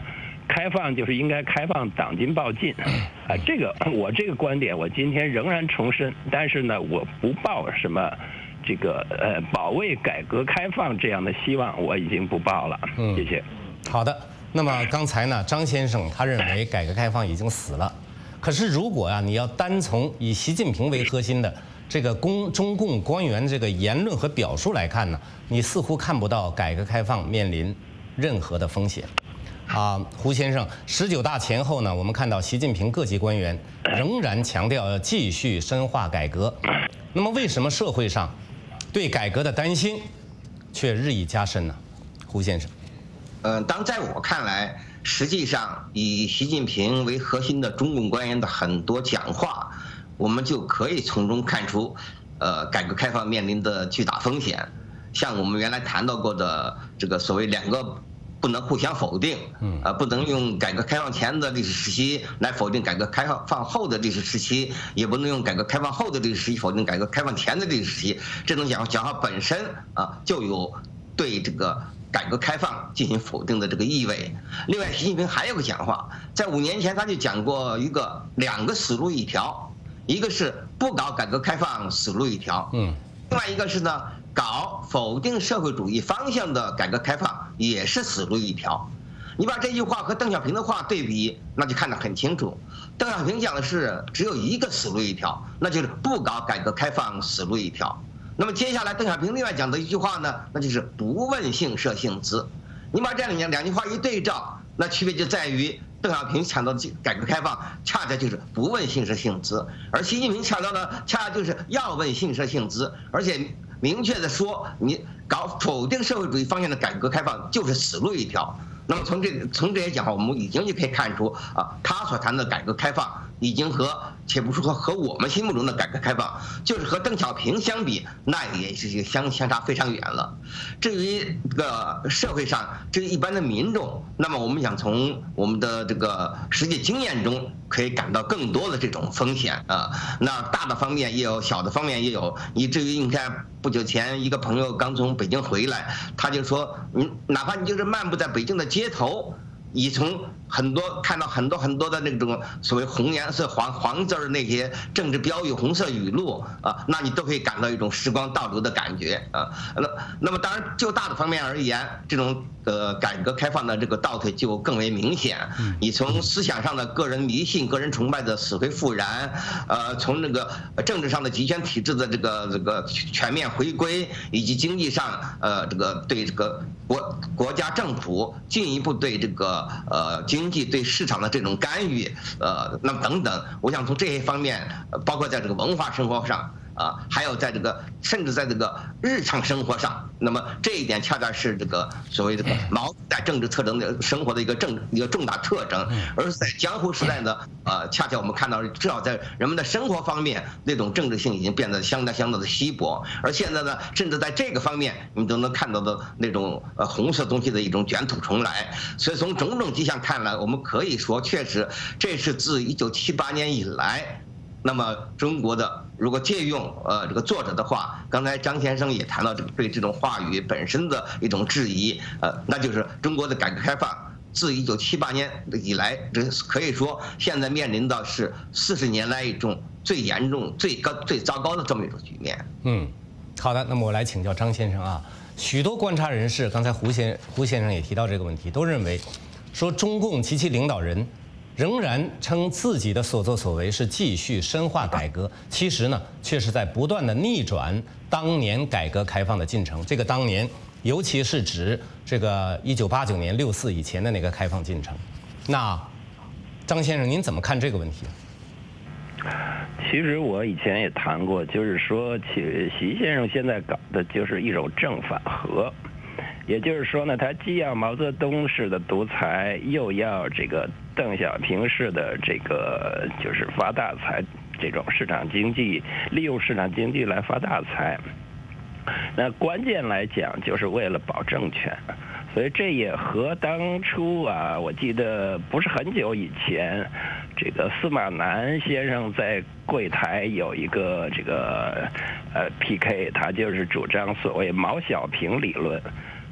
开放就是应该开放党进报进，啊，这个我这个观点我今天仍然重申，但是呢，我不抱什么这个呃保卫改革开放这样的希望，我已经不抱了。 嗯， 谢谢。 好的，那么刚才呢，张先生他认为改革开放已经死了，可是如果啊，你要单从以习近平为核心的这个公中共官员这个言论和表述来看呢，你似乎看不到改革开放面临任何的风险。啊，胡先生，十九大前后呢，我们看到习近平各级官员仍然强调要继续深化改革。那么，为什么社会上对改革的担心却日益加深呢？胡先生， 呃，当在我看来，实际上以习近平为核心的中共官员的很多讲话，我们就可以从中看出，呃，改革开放面临的巨大风险。像我们原来谈到过的这个所谓两个。不能互相否定，嗯，啊，不能用改革开放前的历史时期来否定改革开放后的历史时期，也不能用改革开放后的历史时期否定改革开放前的历史时期。这种讲讲话本身啊，就有对这个改革开放进行否定的这个意味。另外，习近平还有个讲话，在五年前他就讲过一个两个死路一条，一个是不搞改革开放，死路一条，嗯，另外一个是呢。搞否定社会主义方向的改革开放也是死路一条。你把这句话和邓小平的话对比，那就看得很清楚。邓小平讲的是只有一个死路一条，那就是不搞改革开放，死路一条。那么接下来邓小平另外讲的一句话呢，那就是不问姓社姓资。你把这两两句话一对照，那区别就在于邓小平强调的改革开放，恰恰就是不问姓社姓资，而习近平强调的恰恰就是要问姓社姓资，而且明确的说，你搞否定社会主义方向的改革开放就是死路一条。那么从这从这些讲话，我们已经就可以看出啊，他所谈的改革开放已经和且不说和我们心目中的改革开放，就是和邓小平相比，那也是相相差非常远了。至于这个社会上，至于一般的民众，那么我们想从我们的这个实际经验中，可以感到更多的这种风险啊。那大的方面也有，小的方面也有，以至于你看，不久前一个朋友刚从北京回来，他就说，你哪怕你就是漫步在北京的街头，你从很多看到很多很多的那种所谓红颜色黄黄字儿那些政治标语、红色语录啊，那你都可以感到一种时光倒流的感觉啊。那那么当然就大的方面而言，这种呃改革开放的这个倒退就更为明显。你从思想上的个人迷信、个人崇拜的死灰复燃，呃，从那个政治上的集权体制的这个这个全面回归，以及经济上呃这个对这个国国家政府进一步对这个呃经济对市场的这种干预，呃，那么等等，我想从这些方面，包括在这个文化生活上。啊，还有在这个，甚至在这个日常生活上，那么这一点恰恰是这个所谓这个毛在政治特征的生活的一个政一个重大特征，而在江湖时代呢，呃，恰恰我们看到，至少在人们的生活方面，那种政治性已经变得相当相当的稀薄，而现在呢，甚至在这个方面，你都能看到的那种呃红色东西的一种卷土重来，所以从种种迹象看来，我们可以说，确实这是自一九七八年以来。那么中国的如果借用呃这个作者的话，刚才张先生也谈到这个对这种话语本身的一种质疑，呃，那就是中国的改革开放自一九七八年以来，这可以说现在面临的是四十年来一种最严重、最高、最糟糕的这么一种局面。 嗯，好的，那么我来请教张先生啊，许多观察人士，刚才胡先胡先生也提到这个问题，都认为说中共及其领导人。仍然称自己的所作所为是继续深化改革，其实呢，却是在不断的逆转当年改革开放的进程。这个当年，尤其是指这个一九八九年六四以前的那个开放进程。那张先生，您怎么看这个问题？ 其实我以前也谈过，就是说，习习先生现在搞的就是一种正反合。也就是说呢，他既要毛泽东式的独裁，又要这个邓小平式的这个就是发大财，这种市场经济，利用市场经济来发大财。那关键来讲，就是为了保政权。所以这也和当初啊，我记得不是很久以前，这个司马南先生在柜台有一个这个呃 P K， 他就是主张所谓毛小平理论。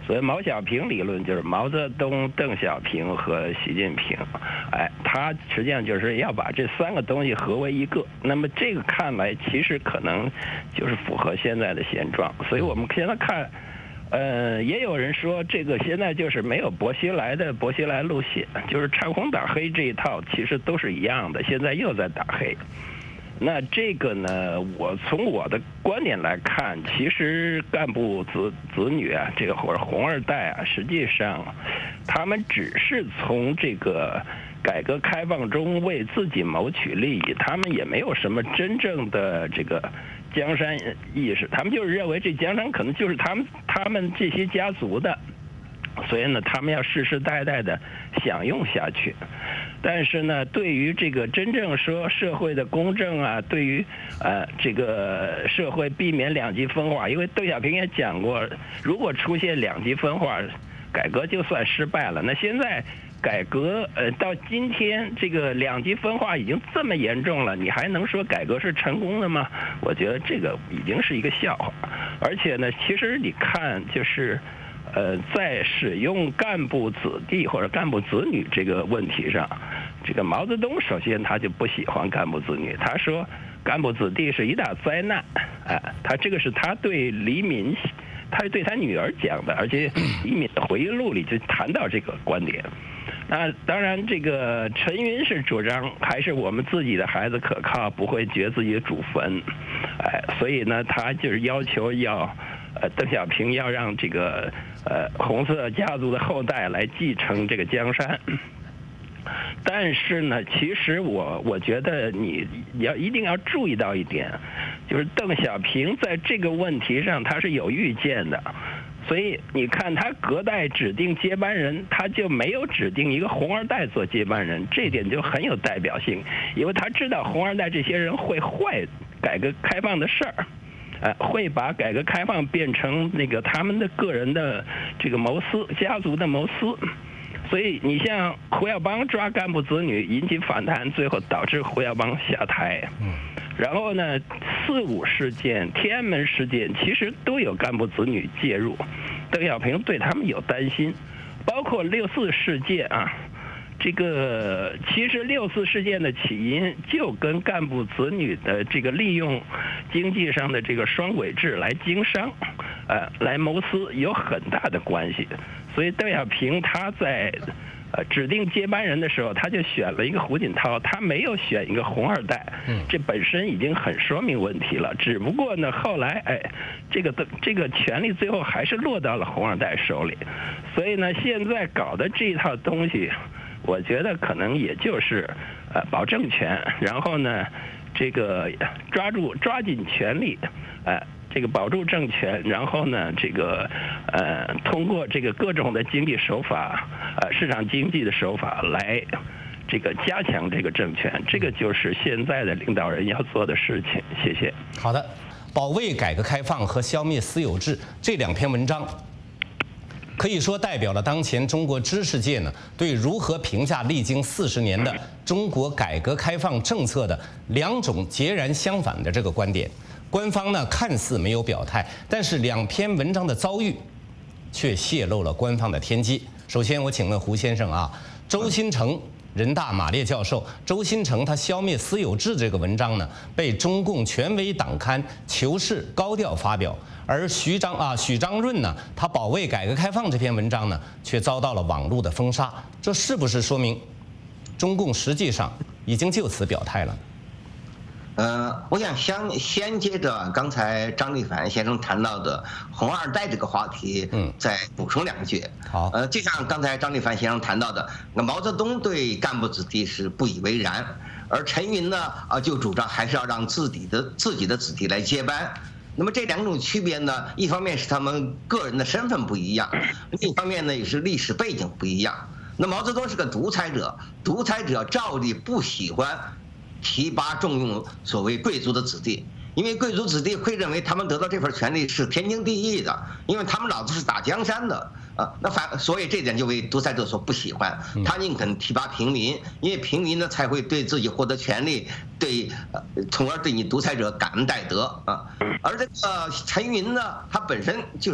所以毛小平理论就是毛泽东、邓小平和习近平，哎，他实际上就是要把这三个东西合为一个。那么这个看来其实可能就是符合现在的现状。所以我们现在看，呃，也有人说这个现在就是没有薄熙来的薄熙来路线，就是唱红打黑这一套其实都是一样的，现在又在打黑。那这个呢，我从我的观点来看，其实干部子子女啊，这个或者红二代啊，实际上他们只是从这个改革开放中为自己谋取利益，他们也没有什么真正的这个江山意识，他们就是认为这江山可能就是他们他们这些家族的，所以呢，他们要世世代代的享用下去。但是呢，对于这个真正说社会的公正啊，对于呃这个社会避免两极分化，因为邓小平也讲过，如果出现两极分化，改革就算失败了。那现在改革呃到今天这个两极分化已经这么严重了，你还能说改革是成功的吗？我觉得这个已经是一个笑话。而且呢，其实你看就是。呃，在使用干部子弟或者干部子女这个问题上，这个毛泽东首先他就不喜欢干部子女，他说干部子弟是一大灾难，哎、呃，他这个是他对黎民，他对他女儿讲的，而且黎民的回忆录里就谈到这个观点。那当然，这个陈云是主张还是我们自己的孩子可靠，不会掘自己的祖坟，哎、呃，所以呢，他就是要求要。呃，邓小平要让这个呃红色家族的后代来继承这个江山，但是呢，其实我我觉得你要一定要注意到一点，就是邓小平在这个问题上他是有预见的，所以你看他隔代指定接班人，他就没有指定一个红二代做接班人，这点就很有代表性，因为他知道红二代这些人会坏改革开放的事儿。呃，会把改革开放变成那个他们的个人的这个谋私，家族的谋私。所以你像胡耀邦抓干部子女引起反弹，最后导致胡耀邦下台。然后呢，四五事件、天安门事件其实都有干部子女介入，邓小平对他们有担心，包括六四事件啊。这个其实六四事件的起因就跟干部子女的这个利用经济上的这个双轨制来经商，呃，来谋私有很大的关系。所以邓小平他在呃指定接班人的时候，他就选了一个胡锦涛，他没有选一个红二代，这本身已经很说明问题了。只不过呢，后来哎，这个这个权力最后还是落到了红二代手里。所以呢，现在搞的这一套东西。我觉得可能也就是呃保政权，然后呢，这个抓住抓紧权力，呃，这个保住政权，然后呢，这个呃通过这个各种的经济手法，呃市场经济的手法来这个加强这个政权，这个就是现在的领导人要做的事情。谢谢。 好的，保卫改革开放和消灭私有制这两篇文章。可以说代表了当前中国知识界呢对如何评价历经四十年的中国改革开放政策的两种截然相反的这个观点。官方呢看似没有表态，但是两篇文章的遭遇却泄露了官方的天机。首先，我请问胡先生啊，周新成人大马列教授周新成他消灭私有制这个文章呢，被中共权威党刊《求是》高调发表。而徐章啊，许章润呢，他保卫改革开放这篇文章呢，却遭到了网络的封杀。这是不是说明中共实际上已经就此表态了？ 呃，我想先先接着刚才张立凡先生谈到的红二代这个话题，嗯，再补充两句。 好， 呃，就像刚才张立凡先生谈到的，那毛泽东对干部子弟是不以为然，而陈云呢，啊，就主张还是要让自己的自己的子弟来接班。那么这两种区别呢，一方面是他们个人的身份不一样，另一方面呢也是历史背景不一样。那毛泽东是个独裁者，独裁者照例不喜欢提拔重用所谓贵族的子弟，因为贵族子弟会认为他们得到这份权利是天经地义的，因为他们老子是打江山的啊。那反所以这点就为独裁者所不喜欢，他宁肯提拔平民，因为平民呢才会对自己获得权利，对，呃，从而对你独裁者感恩戴德啊。而这个陈云呢，他本身就是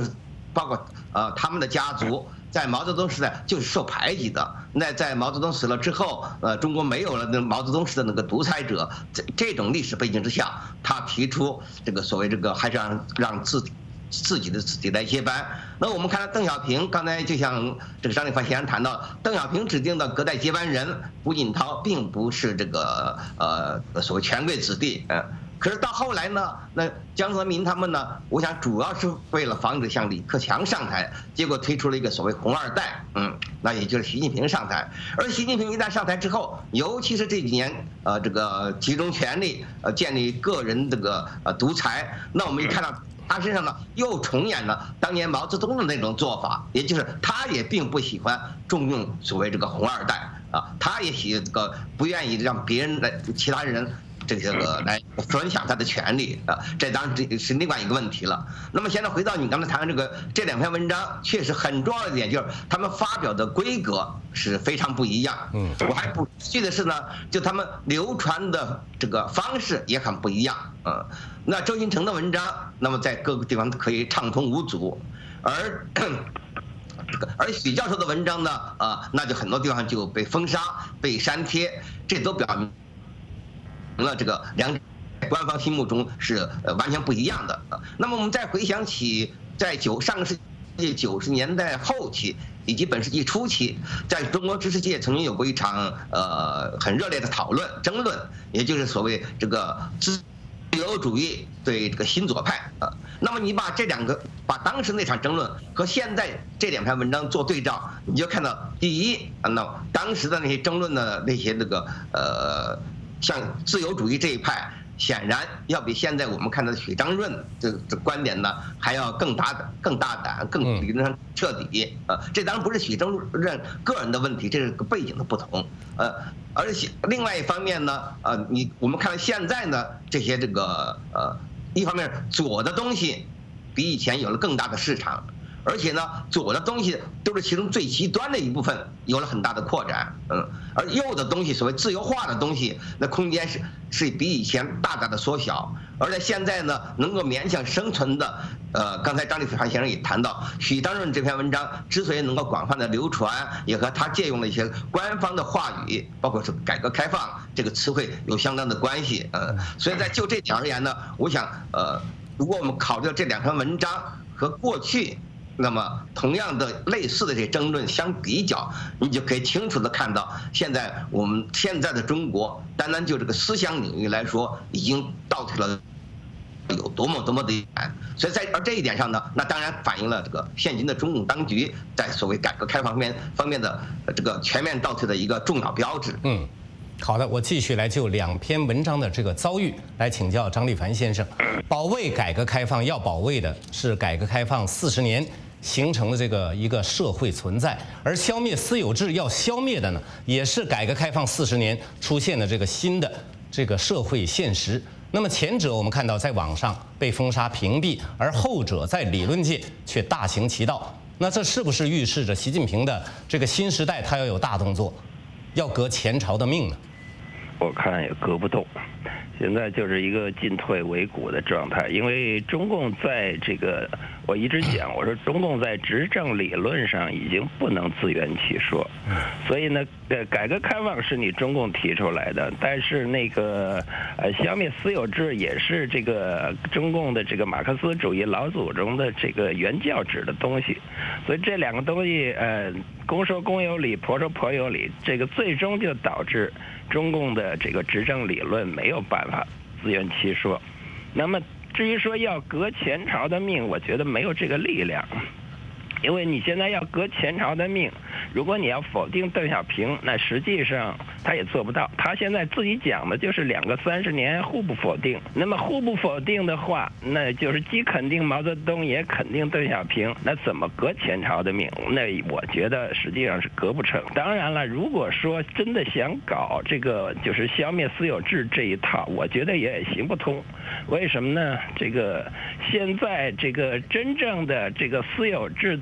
包括呃他们的家族。在毛泽东时代就是受排挤的，那在毛泽东死了之后，呃，中国没有了那毛泽东式的那个独裁者，这这种历史背景之下，他提出这个所谓这个还是让让自自己的子弟来接班。那我们看到邓小平，刚才就像这个张立凡先生谈到，邓小平指定的隔代接班人胡锦涛，并不是这个呃所谓权贵子弟，嗯、呃。可是到后来呢，那江泽民他们呢，我想主要是为了防止像李克强上台，结果推出了一个所谓红二代，嗯，那也就是习近平上台。而习近平一旦上台之后，尤其是这几年，呃，这个集中权力，呃，建立个人这个呃独裁，那我们一看到他身上呢，又重演了当年毛泽东的那种做法，也就是他也并不喜欢重用所谓这个红二代啊，他也喜这个不愿意让别人来其他人。这个来分享他的权利啊，这当然这是另外一个问题了。那么现在回到你刚才谈的这个这两篇文章，确实很重要的一点就是他们发表的规格是非常不一样。嗯，我还补记的是呢，就他们流传的这个方式也很不一样。嗯，那周新成的文章，那么在各个地方可以畅通无阻，而而许教授的文章呢，啊，那就很多地方就被封杀、被删帖，这都表明了这个两者官方心目中是呃完全不一样的。那么我们再回想起在九上个世纪九十年代后期以及本世纪初期，在中国知识界曾经有过一场呃很热烈的讨论争论，也就是所谓这个自由主义对这个新左派啊。那么你把这两个把当时那场争论和现在这两篇文章做对照，你就看到第一，那当时的那些争论的那些那个呃。像自由主义这一派，显然要比现在我们看到的许章润这这观点呢，还要更大胆、更大胆、更理论上彻底。呃，这当然不是许章润个人的问题，这是个背景的不同。呃，而且另外一方面呢，呃，你我们看到现在呢，这些这个呃，一方面左的东西比以前有了更大的市场。而且呢，左的东西都是其中最极端的一部分，有了很大的扩展，嗯，而右的东西，所谓自由化的东西，那空间是是比以前大大的缩小。而在现在呢，能够勉强生存的，呃，刚才张立凡先生也谈到，许章润这篇文章之所以能够广泛的流传，也和他借用了一些官方的话语，包括是改革开放这个词汇有相当的关系，呃，所以在就这点而言呢，我想，呃，如果我们考虑到这两篇文章和过去。那么，同样的类似的这争论相比较，你就可以清楚地看到，现在我们现在的中国，单单就这个思想领域来说，已经倒退了有多么多么的远。所以在而这一点上呢，那当然反映了这个现今的中共当局在所谓改革开放方面方面的这个全面倒退的一个重要标志。 嗯。好的，我继续来就两篇文章的这个遭遇来请教张立凡先生。保卫改革开放要保卫的是改革开放四十年形成的这个一个社会存在，而消灭私有制要消灭的呢，也是改革开放四十年出现的这个新的这个社会现实。那么前者我们看到在网上被封杀屏蔽，而后者在理论界却大行其道。那这是不是预示着习近平的这个新时代他要有大动作，要革前朝的命呢？ 我看也革不动，现在就是一个进退维谷的状态。因为中共在这个，我一直讲，我说中共在执政理论上已经不能自圆其说，所以呢，呃，改革开放是你中共提出来的，但是那个呃，消灭私有制也是这个中共的这个马克思主义老祖宗的这个原教旨的东西，所以这两个东西，呃，公说公有理，婆说婆有理，这个最终就导致中共的这个执政理论没有办法自圆其说。那么至于说要革前朝的命，我觉得没有这个力量，因为你现在要革前朝的命，如果你要否定邓小平，那实际上他也做不到。他现在自己讲的就是两个三十年互不否定。那么互不否定的话，那就是既肯定毛泽东也肯定邓小平，那怎么革前朝的命？那我觉得实际上是革不成。当然了，如果说真的想搞这个就是消灭私有制这一套，我觉得也行不通。为什么呢？这个现在这个真正的这个私有制的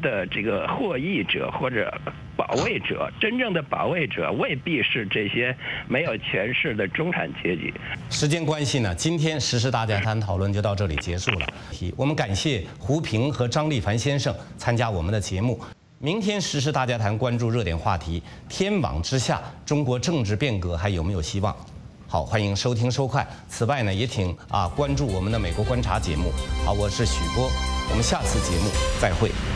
的这个获益者或者保卫者，真正的保卫者未必是这些没有权势的中产阶级。 时间关系呢，今天时事大家谈讨论就到这里结束了。我们感谢胡平和张立凡先生参加我们的节目。明天时事大家谈关注热点话题：天网之下，中国政治变革还有没有希望？好，欢迎收听收看。此外呢，也请啊关注我们的美国观察节目。好，我是许波，我们下次节目再会。